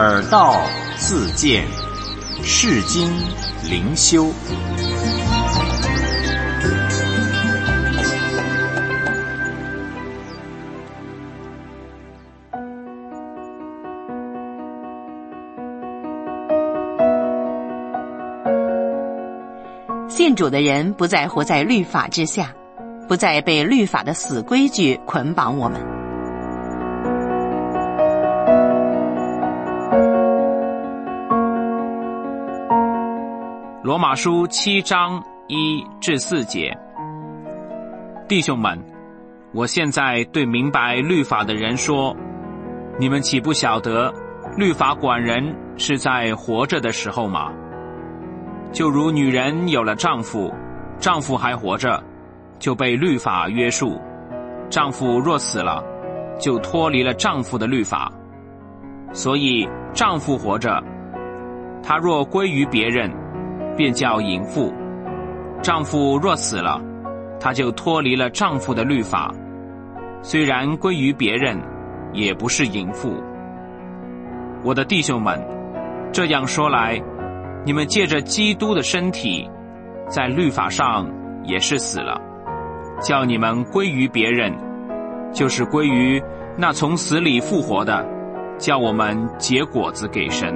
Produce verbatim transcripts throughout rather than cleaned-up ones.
耳道自见，世经灵修。 信主的人不再活在律法之下，不再被律法的死规矩捆绑我们。 罗马书七章一至四节，弟兄们，我现在对明白律法的人说，你们岂不晓得律法管人是在活着的时候吗？就如女人有了丈夫，丈夫还活着，就被律法约束；丈夫若死了，就脱离了丈夫的律法。所以丈夫活着，他若归于别人，便叫淫妇；丈夫若死了，他就脱离了丈夫的律法，虽然归于别人，也不是淫妇。我的弟兄们，这样说来，你们借着基督的身体，在律法上也是死了，叫你们归于别人，就是归于那从死里复活的，叫我们结果子给神。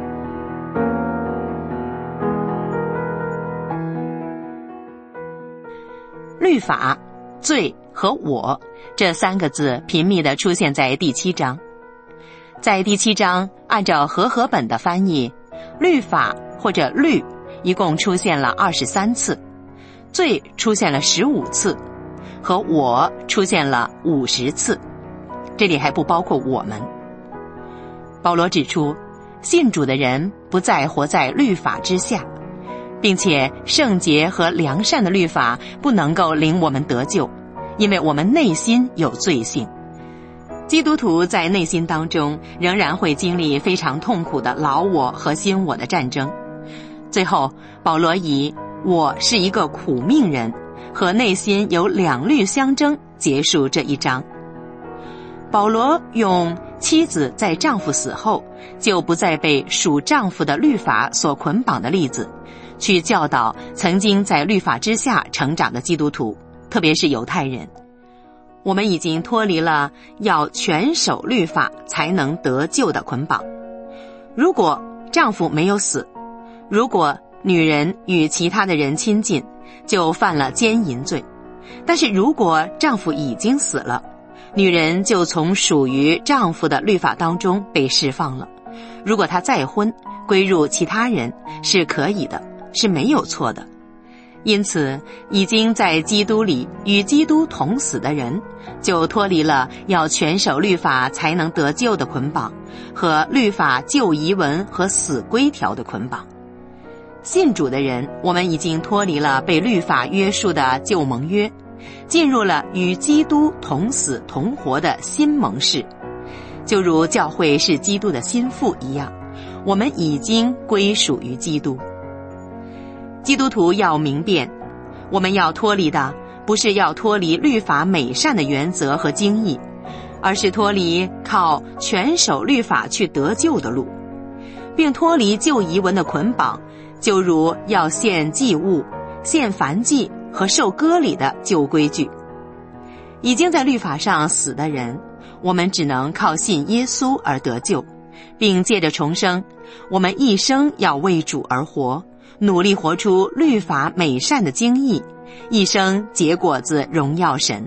律法、罪和我这三个字频密地出现在第七章。在第七章，按照和合本的翻译，律法或者律一共出现了二十三次，罪出现了十五次，和我出现了五十次。这里还不包括我们。保罗指出，信主的人不再活在律法之下，并且圣洁和良善的律法不能够领我们得救，因为我们内心有罪性。基督徒在内心当中仍然会经历非常痛苦的老我和新我的战争。最后，保罗以我是一个苦命人和内心有两律相争结束这一章。保罗用妻子在丈夫死后就不再被属丈夫的律法所捆绑的例子，去教导曾经在律法之下成长的基督徒，特别是犹太人。我们已经脱离了要全守律法才能得救的捆绑。如果丈夫没有死，如果女人与其他的人亲近，就犯了奸淫罪。但是如果丈夫已经死了，女人就从属于丈夫的律法当中被释放了。如果她再婚，归入其他人是可以的，是没有错的。因此，已经在基督里与基督同死的人，就脱离了要全守律法才能得救的捆绑，和律法旧遗文和死规条的捆绑。信主的人，我们已经脱离了被律法约束的旧盟约，进入了与基督同死同活的新盟誓。就如教会是基督的心腹一样，我们已经归属于基督。基督徒要明辨，我们要脱离的不是要脱离律法美善的原则和经义，而是脱离靠全守律法去得救的路，并脱离旧遗文的捆绑，就如要献祭物、献燔祭和受割礼的旧规矩。已经在律法上死的人，我们只能靠信耶稣而得救，并借着重生，我们一生要为主而活，努力活出律法美善的经义，一生结果子荣耀神。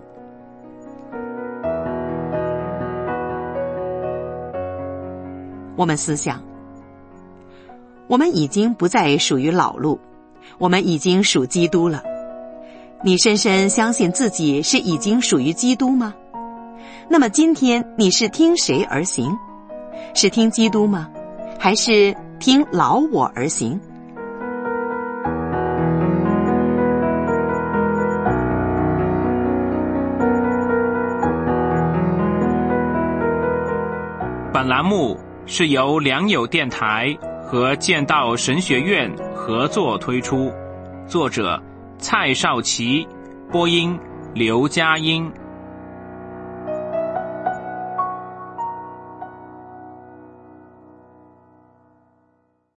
我们思想，我们已经不再属于老路，我们已经属基督了。你深深相信自己是已经属于基督吗？那么今天你是听谁而行？是听基督吗？还是听老我而行？ 本栏目是由良友电台和建道神学院合作推出，作者蔡少祺，播音刘佳音。